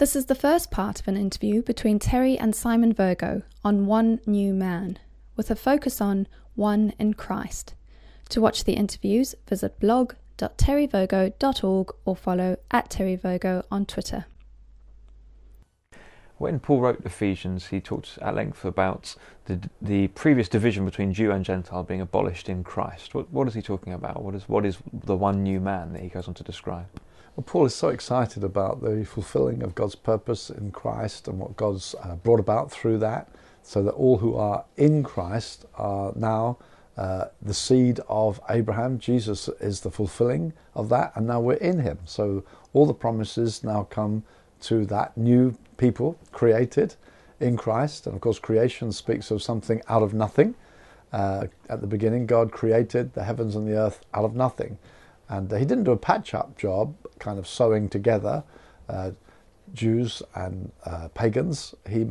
This is the first part of an interview between Terry and Simon Virgo on One New Man, with a focus on One in Christ. To watch the interviews, visit blog.terryvirgo.org or follow @terryvirgo on Twitter. When Paul wrote Ephesians, he talked at length about the previous division between Jew and Gentile being abolished in Christ. What is he talking about? What is the one new man that he goes on to describe? Well, Paul is so excited about the fulfilling of God's purpose in Christ and what God's brought about through that, so that all who are in Christ are now the seed of Abraham. Jesus is the fulfilling of that, and now we're in him. So all the promises now come to that new people created in Christ. And of course, creation speaks of something out of nothing. At the beginning, God created the heavens and the earth out of nothing. And he didn't do a patch-up job, kind of sewing together Jews and pagans. He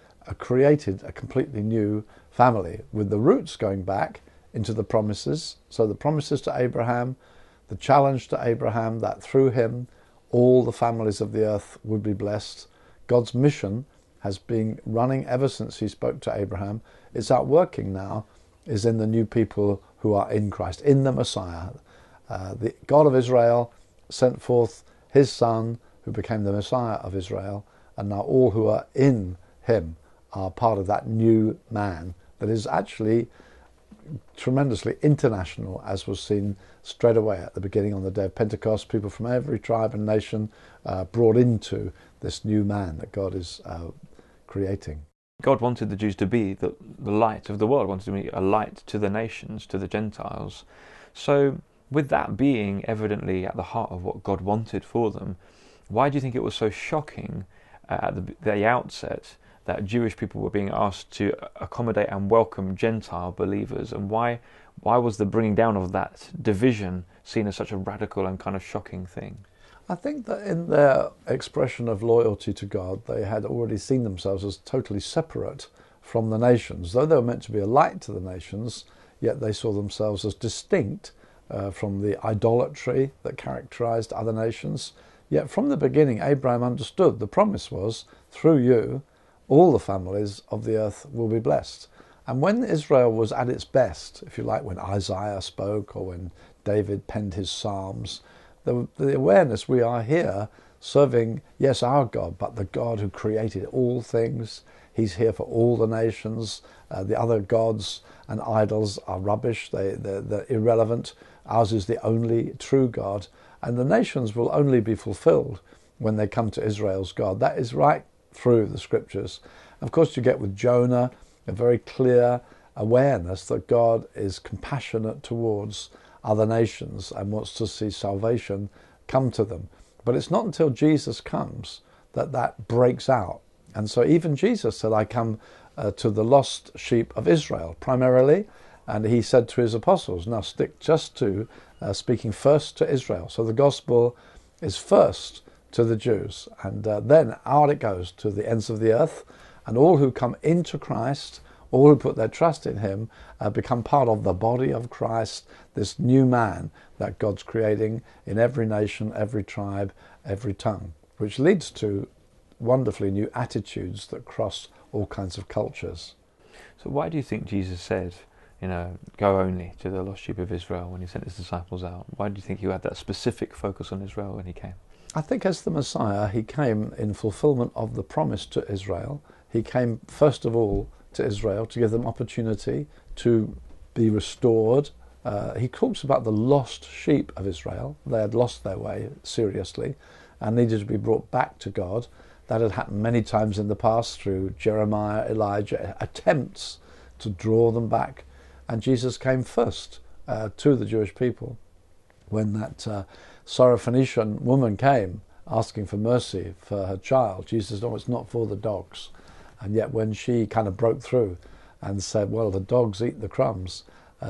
created a completely new family with the roots going back into the promises. So the promises to Abraham, the challenge to Abraham that through him all the families of the earth would be blessed. God's mission has been running ever since he spoke to Abraham. It's out working now, is in the new people who are in Christ, in the Messiah. The God of Israel sent forth his Son, who became the Messiah of Israel, and now all who are in him are part of that new man that is actually tremendously international, as was seen straight away at the beginning on the day of Pentecost. People from every tribe and nation brought into this new man that God is creating. God wanted the Jews to be the light of the world, wanted to be a light to the nations, to the Gentiles. So with that being evidently at the heart of what God wanted for them, why do you think it was so shocking at the outset that Jewish people were being asked to accommodate and welcome Gentile believers? And why was the bringing down of that division seen as such a radical and kind of shocking thing? I think that in their expression of loyalty to God, they had already seen themselves as totally separate from the nations. Though they were meant to be a light to the nations, yet they saw themselves as distinct from the idolatry that characterized other nations. Yet from the beginning, Abraham understood the promise was, through you, all the families of the earth will be blessed. And when Israel was at its best, if you like, when Isaiah spoke or when David penned his Psalms, the awareness we are here serving, yes, our God, but the God who created all things. He's here for all the nations. The other gods and idols are rubbish. They're irrelevant. Ours is the only true God. And the nations will only be fulfilled when they come to Israel's God. That is right through the scriptures. Of course, you get with Jonah a very clear awareness that God is compassionate towards other nations and wants to see salvation come to them. But it's not until Jesus comes that breaks out. And so even Jesus said, I come to the lost sheep of Israel primarily. And he said to his apostles, now stick just to speaking first to Israel. So the gospel is first to the Jews, and then out it goes to the ends of the earth, and all who come into Christ, all who put their trust in him, become part of the body of Christ, this new man that God's creating in every nation, every tribe, every tongue, which leads to wonderfully new attitudes that cross all kinds of cultures. So why do you think Jesus said, go only to the lost sheep of Israel when he sent his disciples out? Why do you think he had that specific focus on Israel when he came? I think as the Messiah, he came in fulfillment of the promise to Israel. He came first of all to Israel to give them opportunity to be restored. He talks about the lost sheep of Israel. They had lost their way seriously and needed to be brought back to God. That had happened many times in the past through Jeremiah, Elijah, attempts to draw them back. And Jesus came first to the Jewish people. When that Syrophoenician woman came asking for mercy for her child, Jesus said, no, it's not for the dogs. And yet when she kind of broke through and said, well, the dogs eat the crumbs,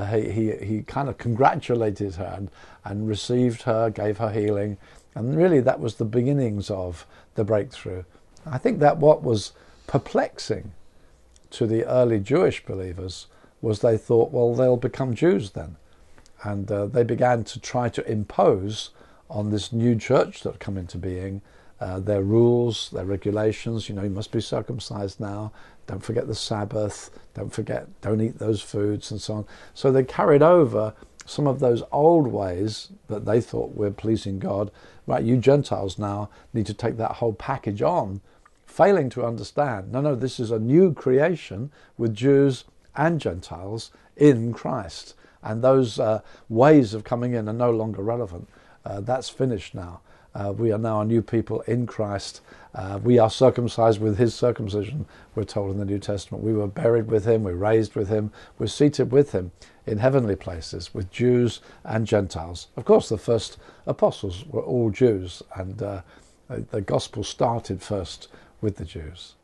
he kind of congratulated her and received her, gave her healing. And really that was the beginnings of the breakthrough. I think that what was perplexing to the early Jewish believers was they thought, well, they'll become Jews then. And they began to try to impose on this new church that had come into being their rules, their regulations. You must be circumcised now. Don't forget the Sabbath. Don't eat those foods, and so on. So they carried over some of those old ways that they thought were pleasing God. Right, you Gentiles now need to take that whole package on, failing to understand, no, this is a new creation with Jews and Gentiles in Christ. And those ways of coming in are no longer relevant. That's finished now. We are now a new people in Christ. We are circumcised with his circumcision, we're told in the New Testament. We were buried with him, we're raised with him, we're seated with him in heavenly places with Jews and Gentiles. Of course, the first apostles were all Jews, and the gospel started first with the Jews.